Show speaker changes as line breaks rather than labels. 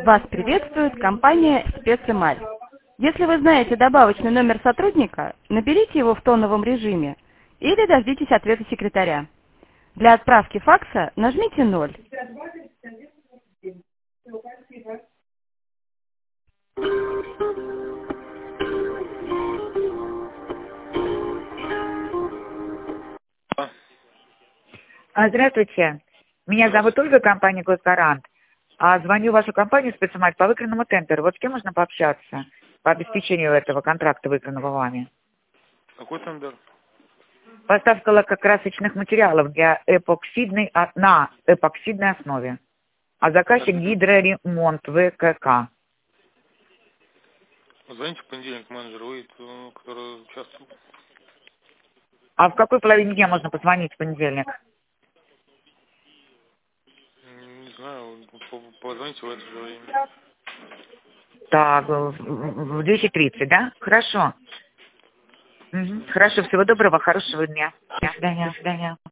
Вас приветствует компания «Спецэмаль». Если вы знаете добавочный номер сотрудника, наберите его в тоновом режиме или дождитесь ответа секретаря. Для отправки факса нажмите 0.
Здравствуйте. Меня зовут Ольга, компания «Госгарант». Звоню в вашу компанию «Спецэмаль» по выкранному тендеру. Вот с кем можно пообщаться по обеспечению этого контракта, выкранного вами?
Какой тендер?
Поставка лакокрасочных материалов для на эпоксидной основе. А заказчик гидроремонт ВКК.
Звоните в понедельник менеджеру, который участвовал.
А в какой половине дня можно позвонить в понедельник?
Не знаю, позвоните в это же время.
Так, в 10:30, да? Хорошо. Хорошо, всего доброго, хорошего дня. До свидания.